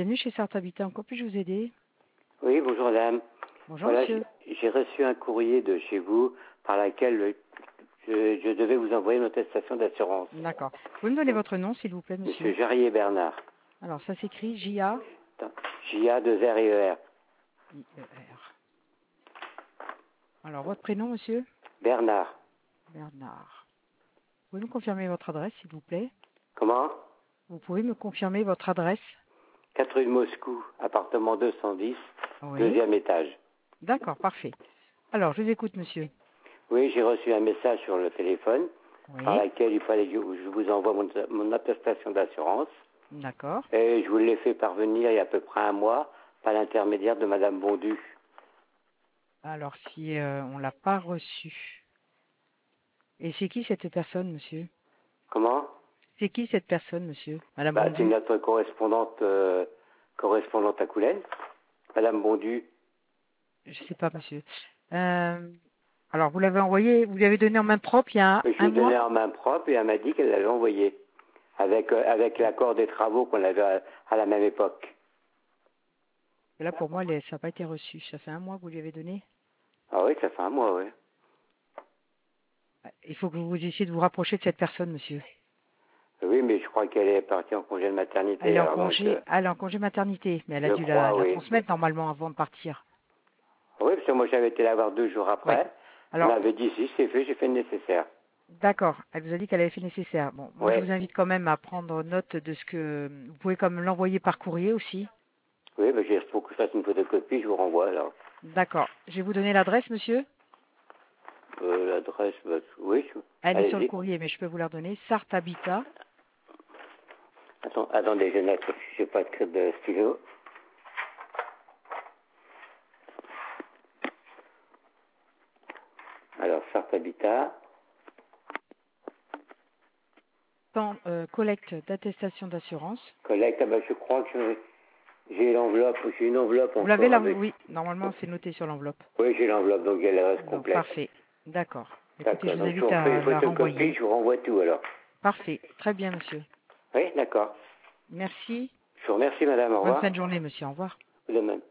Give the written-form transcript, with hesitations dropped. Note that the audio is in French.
bienvenue chez Sarthe Habitat. Encore puis-je vous aider? Oui, bonjour madame. Bonjour Voilà, monsieur. j'ai reçu un courrier de chez vous par laquelle je devais vous envoyer une attestation d'assurance. D'accord. Vous pouvez me donner votre nom s'il vous plaît monsieur? Monsieur Jarrier Bernard. Alors ça s'écrit J-A J-A-2-R-E-R. I-E-R. Alors votre prénom monsieur? Bernard. Bernard. Vous pouvez me confirmer votre adresse s'il vous plaît? Comment? Vous pouvez me confirmer votre adresse? 4 rue de Moscou, appartement 210, Oui. deuxième étage. D'accord, parfait. Alors je vous écoute monsieur. Oui, j'ai reçu un message sur le téléphone par Oui. laquelle il fallait que je vous envoie mon attestation d'assurance. D'accord. Et je vous l'ai fait parvenir il y a à peu près un mois par l'intermédiaire de madame Bondu. Alors si on l'a pas reçu. Et c'est qui cette personne monsieur? Comment? C'est qui cette personne monsieur? Madame C'est Bondu? notre correspondante à Coulennes, madame Bondu. Je sais pas monsieur. Alors vous l'avez envoyé, vous lui avez donné en main propre il y a Je lui un ai donné mois? en main propre et elle m'a dit qu'elle l'avait envoyé avec l'accord des travaux qu'on avait à la même époque. Et là pour moi ça n'a pas été reçu. Ça fait un mois que vous lui avez donné? Ah oui, ça fait un mois, oui. Il faut que vous essayiez de vous rapprocher de cette personne monsieur. Oui, mais je crois qu'elle est partie en congé de maternité. Elle est en Alors donc, congé, elle est en congé maternité, mais elle a je dû crois, la oui. transmettre normalement avant de partir. Oui, parce que moi j'avais été la voir 2 jours Oui. après. Elle Alors, m'avait dit si c'est fait, j'ai fait le nécessaire. d'accord, elle vous a dit qu'elle avait fait nécessaire. Bon, moi je Oui, vous invite quand même à prendre note de ce que... Vous pouvez comme l'envoyer par courrier aussi. oui, mais il faut que je fasse une photocopie, je vous renvoie alors. D'accord. Je vais vous donner l'adresse monsieur. L'adresse, oui, Elle est sur le allez-y. courrier, mais je peux vous la redonner. Sarthe Habitat. Attendez, je note, je n'ai pas de stylo. Alors, Sarthe Habitat, Collecte d'attestation d'assurance. collecte, je crois que j'ai l'enveloppe, j'ai une enveloppe Vous l'avez encore là? avec... Oui, normalement c'est noté sur l'enveloppe. Oui, j'ai l'enveloppe, donc elle reste Donc complète. parfait. D'accord. Écoutez, D'accord, je vous donc je invite vous refais à une la photocopie, renvoyer. je vous renvoie tout alors. Parfait. Très bien monsieur. Oui, d'accord. Merci. Je vous remercie madame, au Bonne revoir. fin de journée monsieur. Au revoir. Vous de même.